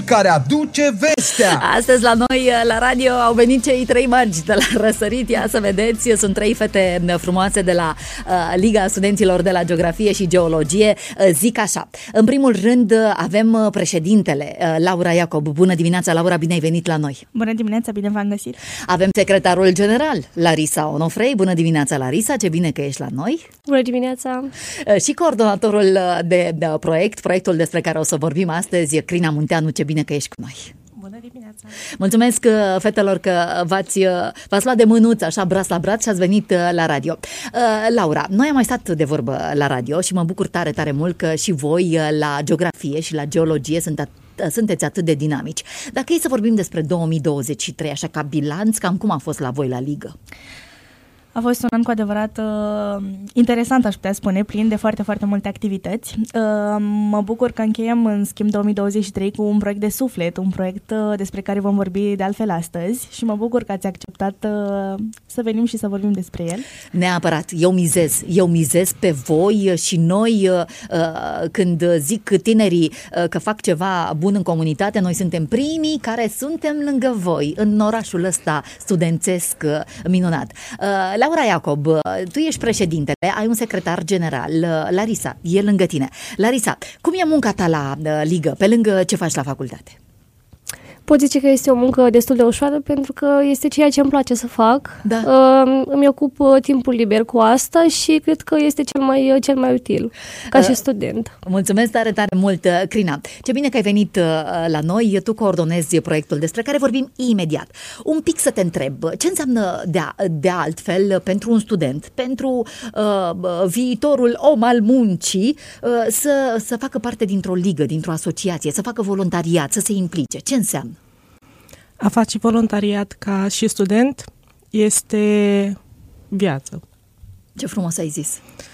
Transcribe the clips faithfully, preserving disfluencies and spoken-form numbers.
care aduce vestea. Astăzi la noi la radio au venit cei trei magi de la Răsărit. Ia să vedeți, sunt trei fete frumoase de la uh, Liga Studenților de la Geografie și Geologie. uh, Zic așa, în primul rând avem președintele, uh, Laura Iacob. Bună dimineața, Laura, bine ai venit la noi. Bună dimineața, bine v-am găsit. Avem secretarul general, Larisa Onofrei. Bună dimineața, Larisa, ce bine că ești la noi. Bună dimineața. uh, Și coordonatorul de, de proiect, proiectul despre care o să vorbim astăzi, Crina Munteanu, ce bine că ești cu noi. Bună dimineața. Mulțumesc fetelor că v-ați, v-ați luat de mânuță așa braț la braț și ați venit la radio. Laura, noi am mai stat de vorbă la radio și mă bucur tare, tare mult că și voi la geografie și la geologie sunt at- sunteți atât de dinamici. Dacă e să vorbim despre două mii douăzeci și trei, așa ca bilanț, cam cum a fost la voi la ligă? A fost un an cu adevărat uh, interesant, aș putea spune, plin de foarte, foarte multe activități. Uh, mă bucur că încheiem, în schimb, două mii douăzeci și trei cu un proiect de suflet, un proiect uh, despre care vom vorbi de altfel astăzi și mă bucur că ați acceptat uh, să venim și să vorbim despre el. Neapărat, eu mizez, eu mizez pe voi și noi, uh, când zic tinerii uh, că fac ceva bun în comunitate, noi suntem primii care suntem lângă voi, în orașul ăsta studențesc uh, minunat. Uh, Laura Iacob, tu ești președintele, ai un secretar general, Larisa, e lângă tine. Larisa, cum e munca ta la ligă, pe lângă ce faci la facultate? Pot zice că este o muncă destul de ușoară pentru că este ceea ce îmi place să fac. Da. Uh, îmi ocup timpul liber cu asta și cred că este cel mai, cel mai util ca uh, și student. Mulțumesc tare, tare mult, Crina. Ce bine că ai venit uh, la noi, tu coordonezi proiectul despre care vorbim imediat. Un pic să te întreb, ce înseamnă de, de altfel pentru un student, pentru uh, viitorul om al muncii, uh, să, să facă parte dintr-o ligă, dintr-o asociație, să facă voluntariat, să se implice? Ce înseamnă? A face voluntariat ca și student este viață. Ce frumos ai zis!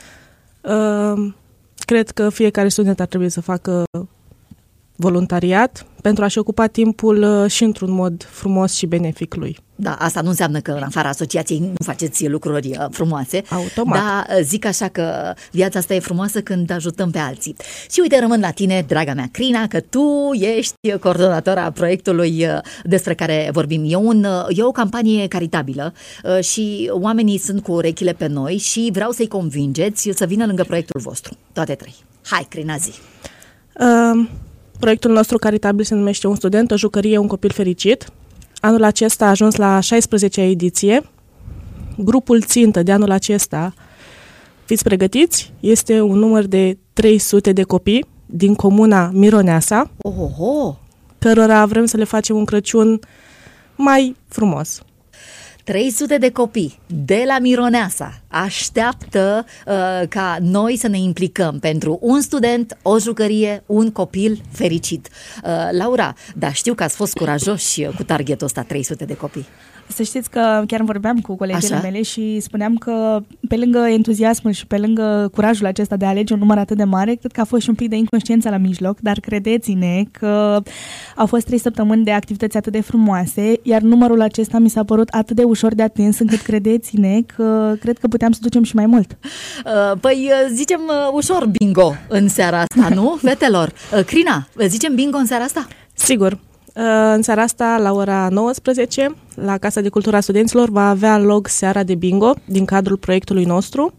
Uh, cred că fiecare student ar trebui să facă voluntariat pentru a-și ocupa timpul și într-un mod frumos și benefic lui. Da, asta nu înseamnă că în afara asociației nu faceți lucruri frumoase. Automat. Dar zic așa că viața asta e frumoasă când ajutăm pe alții. Și uite, rămân la tine, draga mea Crina, că tu ești coordonatora proiectului despre care vorbim. E, un, e o campanie caritabilă și oamenii sunt cu urechile pe noi și vreau să-i convingeți să vină lângă proiectul vostru. Toate trei. Hai, Crina, zi! Uh, proiectul nostru caritabil se numește Un student, o jucărie, un copil fericit. Anul acesta a ajuns la a șaisprezecea ediție. Grupul țintă de anul acesta, fiți pregătiți, este un număr de trei sute de copii din comuna Mironeasa, Oho! cărora vrem să le facem un Crăciun mai frumos. trei sute de copii de la Mironeasa așteaptă uh, ca noi să ne implicăm pentru un student, o jucărie, un copil fericit. Uh, Laura, dar știu că ați fost curajoși cu targetul ăsta, trei sute de copii. Să știți că chiar vorbeam cu colegele Așa? mele și spuneam că pe lângă entuziasmul și pe lângă curajul acesta de a alege un număr atât de mare, cred că a fost și un pic de inconștiență la mijloc, dar credeți-ne că au fost trei săptămâni de activități atât de frumoase, iar numărul acesta mi s-a părut atât de ușor de atins, încât credeți-ne că cred că puteam să ducem și mai mult. Uh, păi zicem uh, ușor bingo în seara asta, nu, fetelor? Uh, Crina, zicem bingo în seara asta? Sigur. În seara asta, la ora nouăsprezece, la Casa de Cultură a Studenților, va avea loc seara de bingo din cadrul proiectului nostru,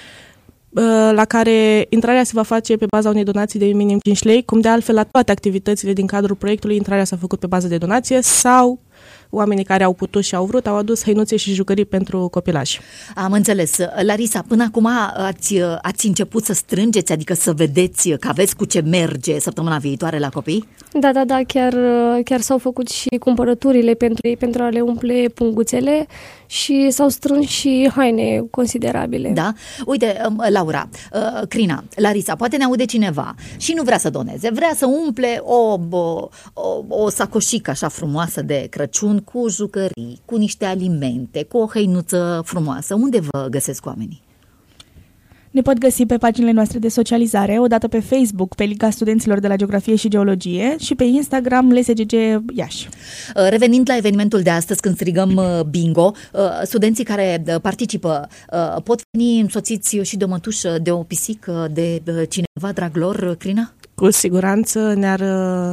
la care intrarea se va face pe baza unei donații de minim cinci lei, cum de altfel la toate activitățile din cadrul proiectului, intrarea s-a făcut pe bază de donație sau oamenii care au putut și au vrut au adus hăinuțe și jucării pentru copilași. Am înțeles. Larisa, până acum ați, ați început să strângeți, adică să vedeți că aveți cu ce merge săptămâna viitoare la copii? Da, da, da, chiar, chiar s-au făcut și cumpărăturile pentru ei, pentru a le umple punguțele și s-au strâns și haine considerabile. Da? Uite, Laura, Crina, Larisa, poate ne aude cineva și nu vrea să doneze, vrea să umple o, o, o, o sacoșică așa frumoasă de Crăciun cu jucării, cu niște alimente, cu o hăinuță frumoasă. Unde vă găsesc oamenii? Ne pot găsi pe paginile noastre de socializare, odată pe Facebook, pe Liga Studenților de la Geografie și Geologie și pe Instagram, L S G G Iași. Revenind la evenimentul de astăzi, când strigăm bingo, studenții care participă pot veni însoțiți și de o mătușă, de o pisică, de cineva drag lor, Crina? Cu siguranță ne-ar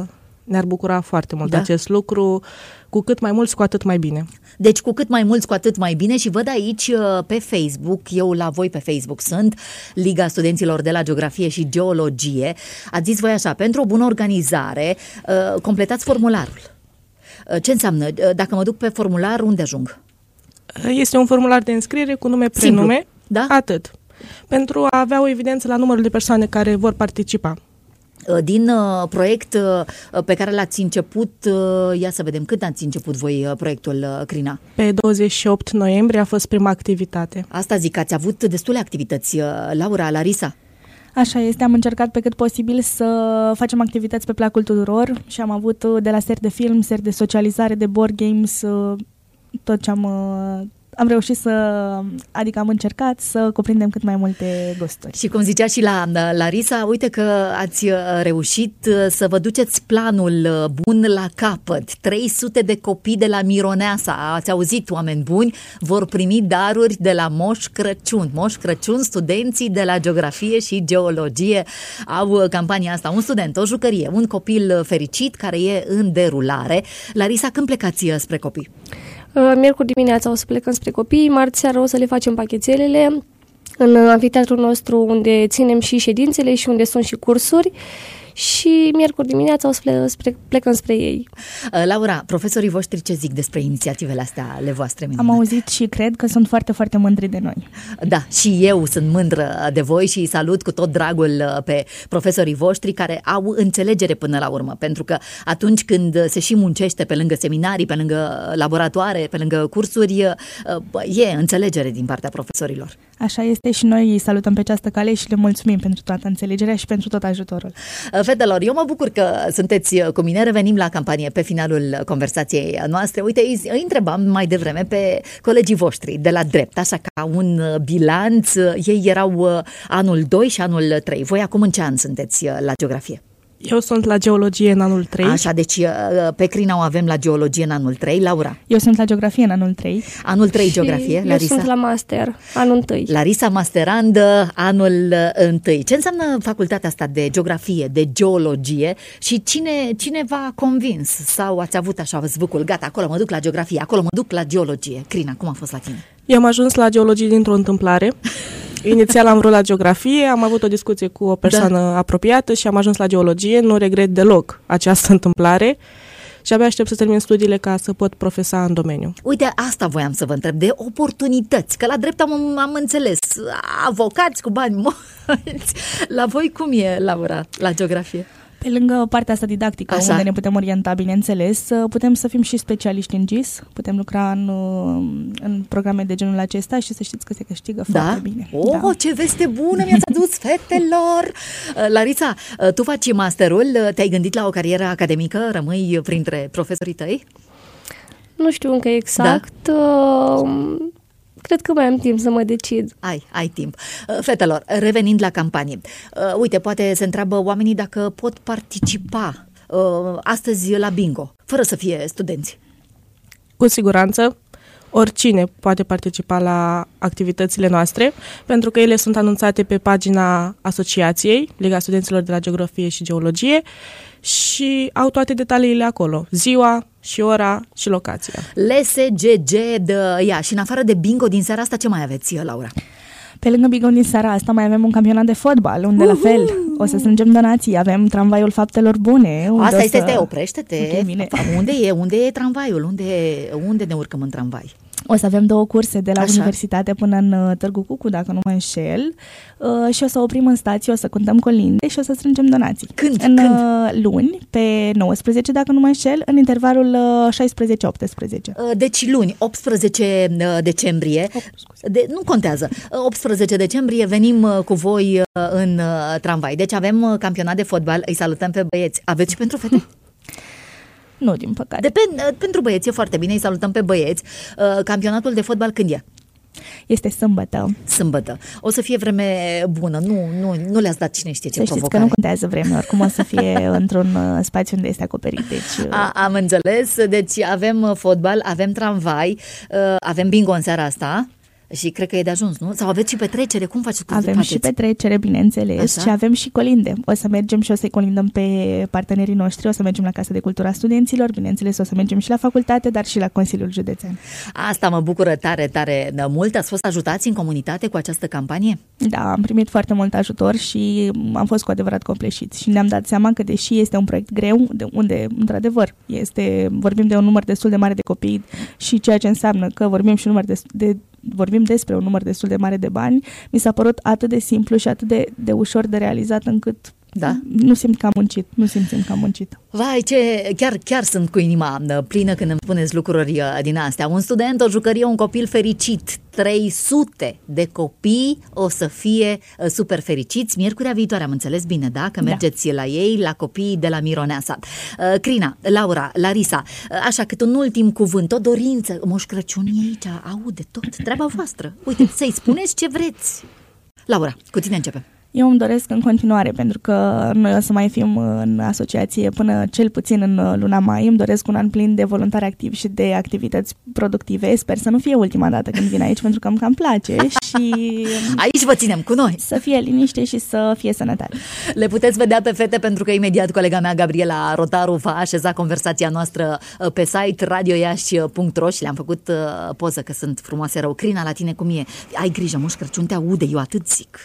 Ne-ar bucura foarte mult Da. acest lucru. Cu cât mai mulți, cu atât mai bine. Deci cu cât mai mulți, cu atât mai bine și văd aici uh, pe Facebook, eu la voi pe Facebook sunt, Liga Studenților de la Geografie și Geologie. Ați zis voi așa, pentru o bună organizare, uh, completați formularul. Uh, Ce înseamnă? Uh, Dacă mă duc pe formular, unde ajung? Este un formular de înscriere cu nume, prenume, Simplu, da? atât. Pentru a avea o evidență la numărul de persoane care vor participa. Din uh, proiect uh, pe care l-ați început, uh, ia să vedem, când ați început voi uh, proiectul uh, Crina? Pe douăzeci și opt noiembrie a fost prima activitate. Asta zic, ați avut destule activități, uh, Laura, Larisa? Așa este, am încercat pe cât posibil să facem activități pe placul tuturor și am avut uh, de la seri de film, seri de socializare, de board games, uh, tot ce am... Uh, am reușit să, adică am încercat să cuprindem cât mai multe gusturi. Și cum zicea și la Larisa, uite că ați reușit să vă duceți planul bun la capăt. trei sute de copii de la Mironeasa, ați auzit, oameni buni, vor primi daruri de la Moș Crăciun. Moș Crăciun, studenții de la Geografie și Geologie au campania asta. Un student, o jucărie, un copil fericit care e în derulare. Larisa, când plecați spre copii? Miercuri dimineața o să plecăm spre copii, marți seara o să le facem pachetelele în amfiteatrul nostru unde ținem și ședințele și unde sunt și cursuri și miercuri dimineața o să ple- spre, plecăm spre ei. Laura, profesorii voștri ce zic despre inițiativele astea ale voastre minunate? Am auzit și cred că sunt foarte, foarte mândri de noi. Da, și eu sunt mândră de voi și salut cu tot dragul pe profesorii voștri care au înțelegere până la urmă, pentru că atunci când se și muncește pe lângă seminarii, pe lângă laboratoare, pe lângă cursuri, e înțelegere din partea profesorilor. Așa este și noi îi salutăm pe această cale și le mulțumim pentru toată înțelegerea și pentru tot ajutorul. Fetelor, eu mă bucur că sunteți cu mine, revenim la campanie pe finalul conversației noastre. Uite, îi întrebam mai devreme pe colegii voștri de la drept, așa ca un bilanț. Ei erau anul doi și anul trei. Voi acum în ce an sunteți la geografie? Eu sunt la geologie în anul trei. Așa, deci pe Crina o avem la geologie în anul trei. Laura? Eu sunt la geografie în anul trei. Anul trei Și geografie, eu Larisa? sunt la master, anul întâi. Larisa masterandă, anul întâi. Ce înseamnă facultatea asta de geografie, de geologie și cine, cine v-a convins? Sau ați avut așa zvâcul, gata, acolo mă duc la geografie, acolo mă duc la geologie. Crina, cum a fost la tine? Eu am ajuns la geologie dintr-o întâmplare. Inițial am vrut la geografie, am avut o discuție cu o persoană da. apropiată și am ajuns la geologie. Nu regret deloc această întâmplare și abia aștept să termin studiile ca să pot profesa în domeniu. Uite, asta voiam să vă întreb, de oportunități, că la drept am, am înțeles, avocați cu bani mulți. La voi cum e, Laura, la geografie? Pe lângă partea asta didactică, Așa. unde ne putem orienta, bineînțeles, putem să fim și specialiști în G I S, putem lucra în, în programe de genul acesta și să știți că se câștigă Da? foarte bine. Oh, Da. ce veste bună mi-ați adus, fetelor! Larisa, tu faci masterul, te-ai gândit la o carieră academică, rămâi printre profesorii tăi? Nu știu încă exact. Da. Uh, cred că mai am timp să mă decid. Ai, ai timp. Fetelor, revenind la campanie, uite, poate se întreabă oamenii dacă pot participa astăzi la bingo, fără să fie studenți. Cu siguranță, oricine poate participa la activitățile noastre, pentru că ele sunt anunțate pe pagina asociației, Liga Studenților de la Geografie și Geologie, și au toate detaliile acolo, ziua și ora și locația. L S G G de ea. Și în afară de bingo din seara asta, ce mai aveți, Laura? Pe lângă bingo din seara asta mai avem un campionat de fotbal, unde la fel o să strângem donații, avem tramvaiul faptelor bune. Unde Asta o este, să... te oprește-te. Okay, bine. Unde e, unde e tramvaiul? Unde, unde ne urcăm în tramvai? O să avem două curse de la Așa. Universitate până în uh, Târgu Cucu, dacă nu mă înșel, uh, și o să oprim în stație, o să cântăm colinde și o să strângem donații. Când? În Când? Uh, luni, pe nouăsprezece, dacă nu mă înșel, în intervalul uh, șaisprezece optsprezece. Deci luni, optsprezece decembrie, de, nu contează, optsprezece decembrie venim cu voi în tramvai. Deci avem campionat de fotbal, îi salutăm pe băieți. Aveți și pentru fete? Nu, din păcate. Depinde, pentru băieți e foarte bine, îi salutăm pe băieți. Campionatul de fotbal când e? Este sâmbătă. Sâmbătă. O să fie vreme bună, nu, nu, nu le-ați dat cine știe ce să știți provocare. că nu contează vremea, oricum o să fie într-un uh, spațiu unde este acoperit. Deci, uh... A, am înțeles, deci avem fotbal, avem tramvai, avem bingo în seara asta. Și cred că e de ajuns, nu? Sau aveți și petrecere? Cum faceți? Cum avem faceți? și petrecere, bineînțeles, Așa? și avem și colinde. O să mergem și o să-i colindăm pe partenerii noștri, o să mergem la Casa de Cultura Studenților, bineînțeles, o să mergem și la facultate, dar și la Consiliul Județean. Asta mă bucură tare, tare mult. Ați fost ajutați în comunitate cu această campanie? Da, am primit foarte mult ajutor și am fost cu adevărat copleșiți și ne-am dat seama că, deși este un proiect greu, de unde, într-adevăr, este, vorbim de un număr destul de mare de copii și ceea ce înseamnă că vorbim și un număr de, de vorbim despre un număr destul de mare de bani, mi s-a părut atât de simplu și atât de, de ușor de realizat încât da? nu simt că am muncit, nu simțim că am muncit. Vai, ce, chiar, chiar sunt cu inima plină când îmi spuneți lucruri din astea. Un student, o jucărie, un copil fericit. trei sute de copii o să fie super fericiți. Miercurea viitoare, am înțeles bine, da? Că mergeți da. la ei, la copiii de la Mironeasa. Crina, Laura, Larisa, așa, cât un ultim cuvânt, o dorință. Moș Crăciun e aici, aude tot, treaba voastră. Uite, să-i spuneți ce vreți. Laura, cu tine începem. Eu îmi doresc în continuare, pentru că noi o să mai fim în asociație până cel puțin în luna mai. Îmi doresc un an plin de voluntari activi și de activități productive. Sper să nu fie ultima dată când vin aici, pentru că îmi cam place și... Aici vă ținem cu noi! Să fie liniște și să fie sănătate. Le puteți vedea pe fete, pentru că imediat colega mea, Gabriela Rotaru, va așeza conversația noastră pe site radio iași punct ro și le-am făcut poză că sunt frumoase rău. Crina, la tine cum e? Ai grijă, Moș Crăciun te aude, eu atât zic.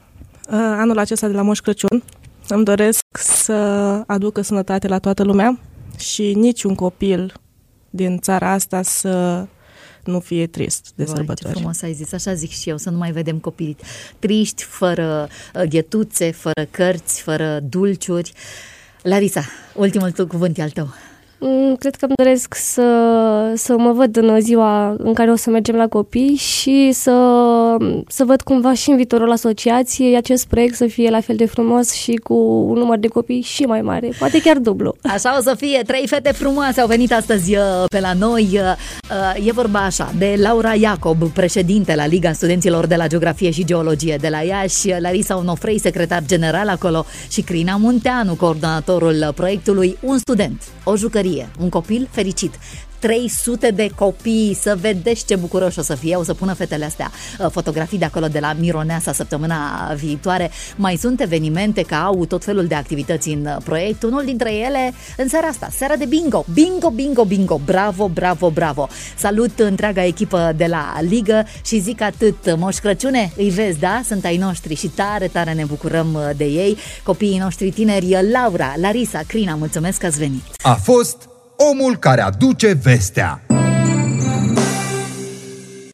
Anul acesta de la Moș Crăciun îmi doresc să aducă sănătate la toată lumea și niciun copil din țara asta să nu fie trist de Vai, sărbători. ce frumos ai zis, așa zic și eu, să nu mai vedem copii triști, fără ghetuțe, fără cărți, fără dulciuri. Larisa, ultimul tu cuvânt e al tău. Cred că îmi doresc să, să mă văd în ziua în care o să mergem la copii și să, să văd cumva și în viitorul asociației acest proiect să fie la fel de frumos și cu un număr de copii și mai mare, poate chiar dublu. Așa o să fie, trei fete frumoase au venit astăzi pe la noi. E vorba așa de Laura Iacob, președinte la Liga Studenților de la Geografie și Geologie de la Iași, Larisa Onofrei, secretar general acolo, și Crina Munteanu, coordonatorul proiectului Un student, o jucărie, un copil fericit. trei sute de copii, să vedeți ce bucuroși o să fie. O să pună fetele astea fotografii de acolo de la Mironeasa săptămâna viitoare. Mai sunt evenimente, că au tot felul de activități în proiect. Unul dintre ele în seara asta, seara de bingo. Bingo, bingo, bingo. Bravo, bravo, bravo. Salut întreaga echipă de la Ligă și zic atât, Moș Crăciune, îi vezi, da? Sunt ai noștri și tare, tare ne bucurăm de ei. Copiii noștri tineri, Laura, Larisa, Crina, mulțumesc că ați venit. A fost Omul care aduce vestea.